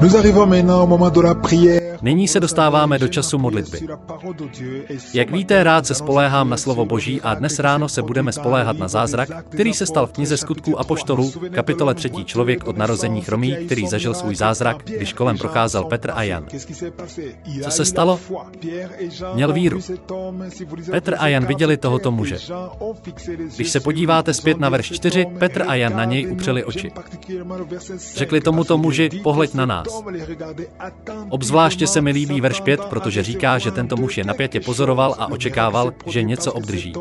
Nyní se dostáváme do času modlitby. Jak víte, rád se spoléhám na slovo Boží a dnes ráno se budeme spoléhat na zázrak, který se stal v knize Skutků apoštolů, kapitole 3. člověk od narození chromý, který zažil svůj zázrak, když kolem procházel Petr a Jan. Co se stalo? Měl víru. Petr a Jan viděli tohoto muže. Když se podíváte zpět na verš 4, Petr a Jan na něj upřeli oči. Řekli tomuto muži, pohleď na nás. Obzvláště se mi líbí verš 5, protože říká, že tento muž je napjatě pozoroval a očekával, že něco obdrží.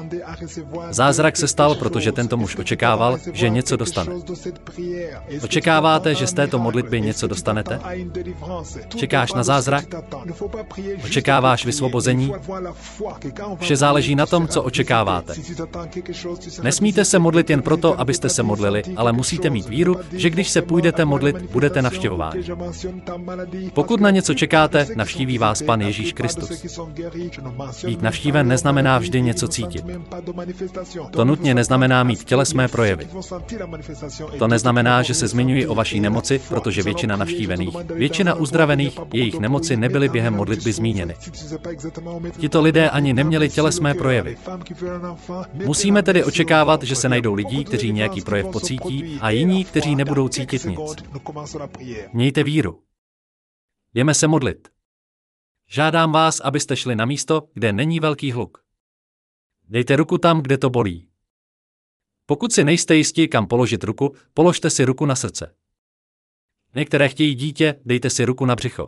Zázrak se stal, protože tento muž očekával, že něco dostane. Očekáváte, že z této modlitby něco dostanete? Čekáš na zázrak? Očekáváš vysvobození? Vše záleží na tom, co očekáváte. Nesmíte se modlit jen proto, abyste se modlili, ale musíte mít víru, že když se půjdete modlit, budete navštěvováni. Pokud na něco čekáte, navštíví vás Pan Ježíš Kristus. Být navštíven neznamená vždy něco cítit. To nutně neznamená mít tělesné projevy. To neznamená, že se zmiňuji o vaší nemoci, protože většina navštívených, většina uzdravených, jejich nemoci nebyly během modlitby zmíněny. Tito lidé ani neměli tělesné projevy. Musíme tedy očekávat, že se najdou lidi, kteří nějaký projev pocítí, a jiní, kteří nebudou cítit nic. Mějte víru. Jdeme se modlit. Žádám vás, abyste šli na místo, kde není velký hluk. Dejte ruku tam, kde to bolí. Pokud si nejste jistí, kam položit ruku, položte si ruku na srdce. Některé chtějí dítě, dejte si ruku na břicho.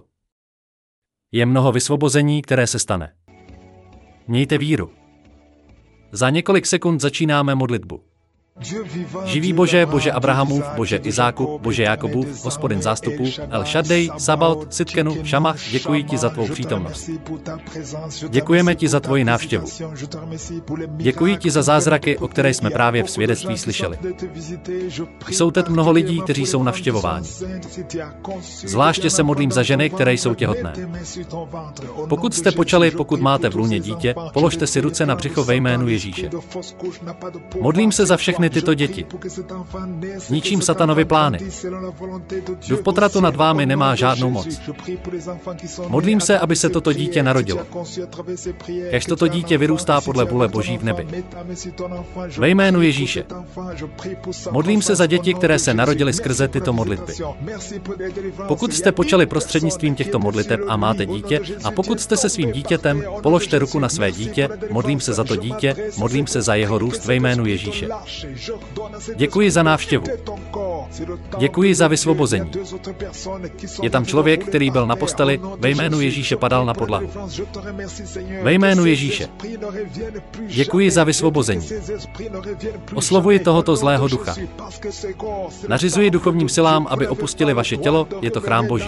Je mnoho vysvobození, které se stane. Mějte víru. Za několik sekund začínáme modlitbu. Živý Bože, Bože Abrahamův, Bože Izáku, Bože Jakobův, Hospodin zástupů, El Shaddai, Sabaot, Sitkenu, Šamach, děkuji ti za tvou přítomnost. Děkujeme ti za tvoji návštěvu. Děkuji ti za zázraky, o které jsme právě v svědectví slyšeli. Jsou teď mnoho lidí, kteří jsou navštěvováni. Zvláště se modlím za ženy, které jsou těhotné. Pokud jste počali, pokud máte v lůně dítě, položte si ruce na břicho ve jménu Ježíše. Modlím se za všechny tyto děti. Ničím satanovi plány. Duch potratu nad vámi nemá žádnou moc. Modlím se, aby se toto dítě narodilo. Kež toto dítě vyrůstá podle vůle Boží v nebi. Ve jménu Ježíše. Modlím se za děti, které se narodily skrze tyto modlitby. Pokud jste počali prostřednictvím těchto modliteb a máte dítě, a pokud jste se svým dítětem, položte ruku na své dítě, modlím se za to dítě, modlím se za jeho růst ve jménu Ježíše. Děkuji za návštěvu. Děkuji za vysvobození. Je tam člověk, který byl na posteli, ve jménu Ježíše padal na podlahu. Ve jménu Ježíše. Děkuji za vysvobození. Oslovuji tohoto zlého ducha. Nařizuji duchovním silám, aby opustili vaše tělo, je to chrám Boží.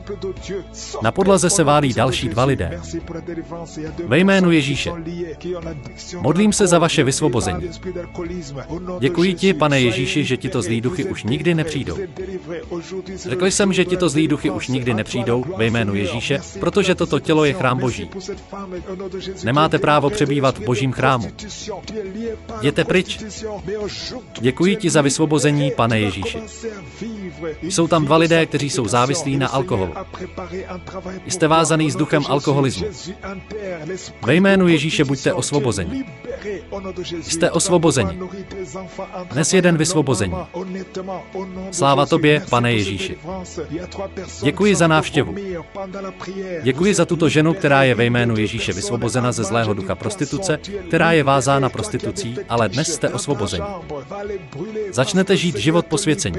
Na podlaze se válí další 2 lidé. Ve jménu Ježíše. Modlím se za vaše vysvobození. Děkuji ti, Pane Ježíši, že tito zlí duchy už nikdy nepřijdou. Řekl jsem, že tito zlí duchy už nikdy nepřijdou ve jménu Ježíše, protože toto tělo je chrám Boží. Nemáte právo přebývat v Božím chrámu. Jděte pryč. Děkuji ti za vysvobození, Pane Ježíši. Jsou tam 2 lidé, kteří jsou závislí na alkoholu. Jste vázaný s duchem alkoholismu. Ve jménu Ježíše buďte osvobozeni. Jste osvobozeni. Dnes je den vysvobození. Sláva tobě, Pane Ježíši. Děkuji za návštěvu. Děkuji za tuto ženu, která je ve jménu Ježíše vysvobozena ze zlého ducha prostituce, která je vázána prostitucí, ale dnes jste osvobozeni. Začnete žít život posvěcení.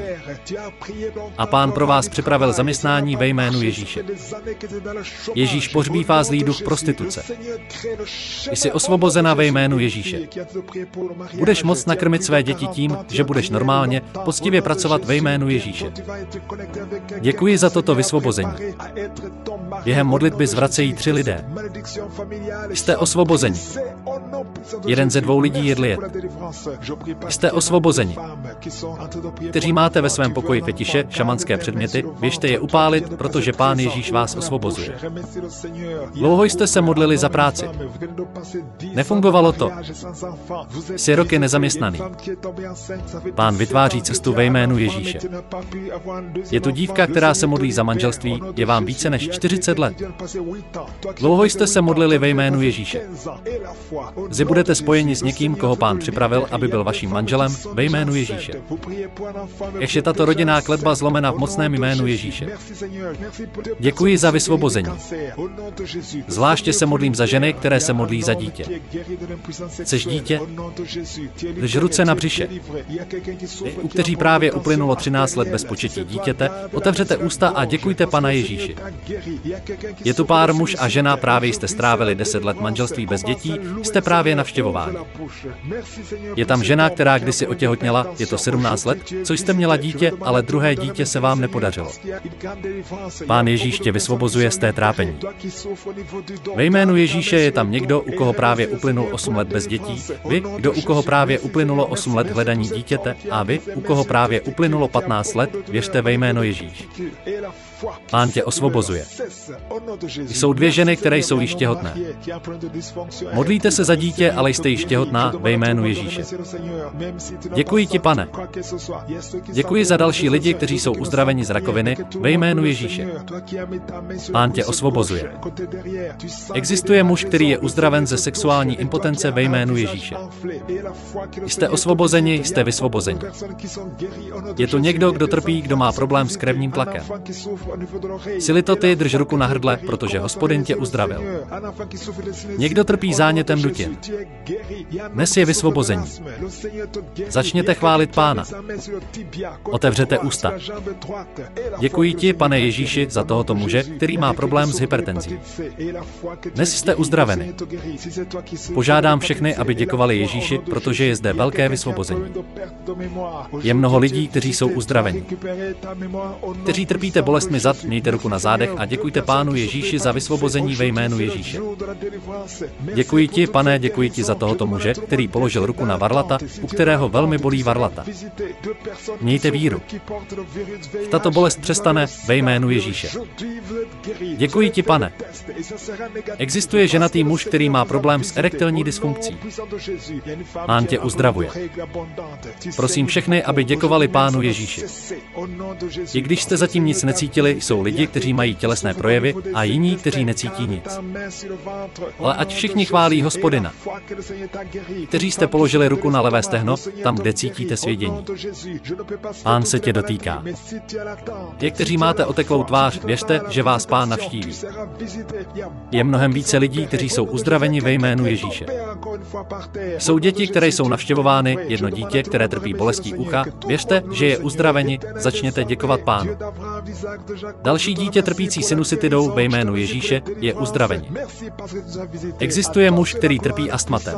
A Pán pro vás připravil zaměstnání ve jménu Ježíše. Ježíš pohřbívá zlý duch prostituce. Jsi osvobozena ve jménu Ježíše. Budeš moct nakrmit své děti tím, že budeš normálně, poctivě pracovat ve jménu Ježíše. Děkuji za toto vysvobození. Během modlitby zvracejí 3 lidé. Jste osvobozeni. 1 ze 2 lidí jedl jed. Jste osvobozeni. Kteří máte ve svém pokoji fetiše, šamanské předměty, běžte je upálit, protože Pán Ježíš vás osvobozuje. Dlouho jste se modlili za práci. Nefungovalo to. Jsi roky nezaměstnaný. Pán vytváří cestu ve jménu Ježíše. Je to dívka, která se modlí za manželství, je vám více než 40 let. Dlouho jste se modlili ve jménu Ježíše. Zde budete spojeni s někým, koho Pán připravil, aby byl vaším manželem ve jménu Ježíše. Kež je tato rodinná kletba zlomena v mocném jménu Ježíše. Děkuji za vysvobození. Zvláště se modlím za ženy, které se modlí za dítě. Chceš dítě? Drž ruce na břiše. U kteří právě uplynulo 13 let bez početí dítěte, otevřete ústa a děkujte Pana Ježíši. Je tu pár muž a žena, právě jste strávili 10 let manželství bez dětí, jste právě navštěvováni. Je tam žena, která kdysi otěhotněla, je to 17 let, co jste měla dítě, ale druhé dítě se vám nepodařilo. Pán Ježíš tě vysvobozuje z té trápení. Ve jménu Ježíše je tam někdo, u koho právě uplynul 8 let bez dětí, vy, kdo u koho právě uplynulo 8 let hledaní dítěte, a vy, u koho právě uplynulo 15 let, věřte ve jméno Ježíš. Pán tě osvobozuje. Jsou dvě ženy, které jsou již těhotné. Modlíte se za dítě, ale jste již těhotná ve jménu Ježíše. Děkuji ti, Pane. Děkuji za další lidi, kteří jsou uzdraveni z rakoviny ve jménu Ježíše. Pán tě osvobozuje. Existuje muž, který je uzdraven ze sexuální impotence ve jménu Ježíše. Jste osvobozeni, jste vysvobozeni. Je to někdo, kdo trpí, kdo má problém s krevním tlakem. Silitoty, drž ruku na hrdle, protože Hospodin tě uzdravil. Někdo trpí zánětem dutin. Dnes je vysvobození. Začněte chválit Pána. Otevřete ústa. Děkuji ti, Pane Ježíši, za tohoto muže, který má problém s hypertenzí. Dnes jste uzdraveni. Požádám všechny, aby děkovali Ježíši, protože je zde velké vysvobození. Je mnoho lidí, kteří jsou uzdraveni. Kteří trpíte bolestmi zad, mějte ruku na zádech a děkujte Pánu Ježíši za vysvobození ve jménu Ježíše. Děkuji ti, Pane, děkuji ti za tohoto muže, který položil ruku na varlata, u kterého velmi bolí varlata. Mějte víru. Tato bolest přestane ve jménu Ježíše. Děkuji ti, Pane. Existuje ženatý muž, který má problém s erektilní dysfunkcí. Pán tě uzdravuje. Prosím všechny, aby děkovali Pánu Ježíši. I když jste zatím nic necítili, jsou lidi, kteří mají tělesné projevy a jiní, kteří necítí nic. Ale ať všichni chválí Hospodina. Kteří jste položili ruku na levé stehno, tam, kde cítíte svědění. Pán se tě dotýká. Ti, kteří máte oteklou tvář, věřte, že vás Pán navštíví. Je mnohem více lidí, kteří jsou uzdraveni ve jménu Ježíše. Jsou děti, které jsou navštěvovány, jedno dítě, které trpí bolestí ucha, věřte, že je uzdraveni, začněte děkovat Pánu. Další dítě trpící sinusitidou ve jménu Ježíše je uzdraveni. Existuje muž, který trpí astmatem.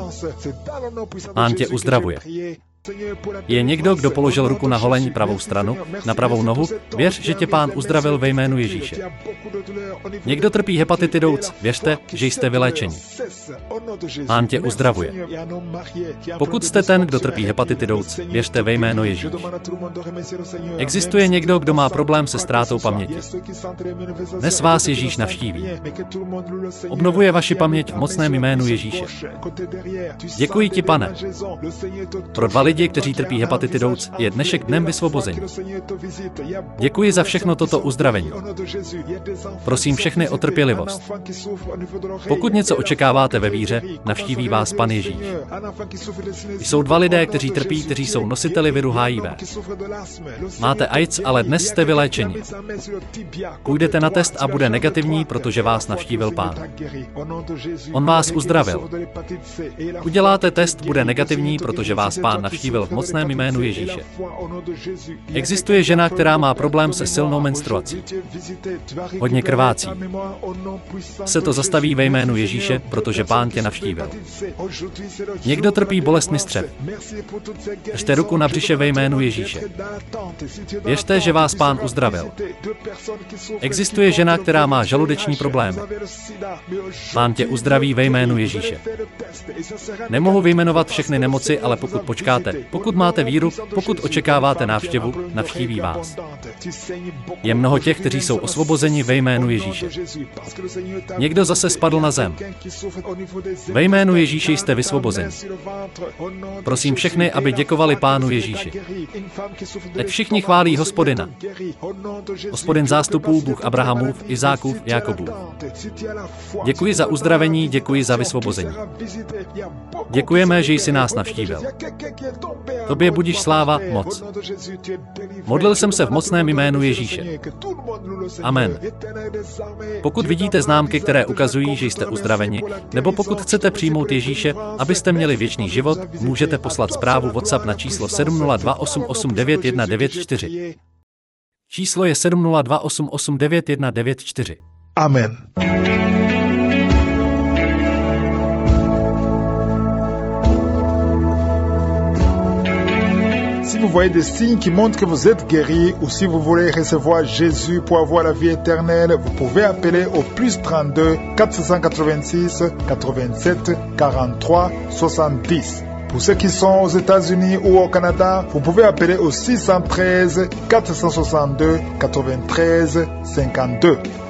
Pán tě uzdravuje. Je někdo, kdo položil ruku na holeň pravou stranu, na pravou nohu, věř, že tě Pán uzdravil ve jménu Ježíše. Někdo trpí hepatitidou, věřte, že jste vyléčeni. Pán tě uzdravuje. Pokud jste ten, kdo trpí hepatitidou, věřte ve jméno Ježíš. Existuje někdo, kdo má problém se ztrátou paměti. Dnes vás Ježíš navštíví. Obnovuje vaši paměť v mocném jménu Ježíše. Děkuji ti, Pane. Pro 2 lidi, kteří trpí hepatitidou, je dnešek dnem vysvobození. Děkuji za všechno toto uzdravení. Prosím všechny o trpělivost. Pokud něco očekáváte ve víře, navštíví vás Pan Ježíš. Jsou 2 lidé, kteří trpí, kteří jsou nositeli viru HIV. Máte AIDS, ale dnes jste vyléčeni. Půjdete na test a bude negativní, protože vás navštívil Pán. On vás uzdravil. Uděláte test, bude negativní, protože vás Pán navštívil v mocném jménu Ježíše. Existuje žena, která má problém se silnou menstruací. Hodně krvácí. Se to zastaví ve jménu Ježíše, protože Pán tě navštívil. Někdo trpí bolestmi střev. Držte ruku na břiše ve jménu Ježíše. Věřte, že vás Pán uzdravil. Existuje žena, která má žaludeční problémy. Pán tě uzdraví ve jménu Ježíše. Nemohu vyjmenovat všechny nemoci, ale pokud počkáte chcete, pokud máte víru, pokud očekáváte návštěvu, navštíví vás. Je mnoho těch, kteří jsou osvobozeni ve jménu Ježíše. Někdo zase spadl na zem. Ve jménu Ježíše jste vysvobozeni. Prosím všechny, aby děkovali Pánu Ježíši. Ať všichni chválí Hospodina. Hospodin zástupů, Bůh Abrahamův, Izákův, Jákobův. Děkuji za uzdravení, děkuji za vysvobození. Děkujeme, že jsi nás navštívil. Tobě budiž sláva, moc. Modlil jsem se v mocném jménu Ježíše. Amen. Pokud vidíte známky, které ukazují, že jste uzdraveni, nebo pokud chcete přijmout Ježíše, abyste měli věčný život, můžete poslat zprávu WhatsApp na číslo 702889194. Číslo je 702889194. Amen. Si vous voyez des signes qui montrent que vous êtes guéri ou si vous voulez recevoir Jésus pour avoir la vie éternelle, vous pouvez appeler au +32 486 87 43 70. Pour ceux qui sont aux États-Unis ou au Canada, vous pouvez appeler au 613 462 93 52.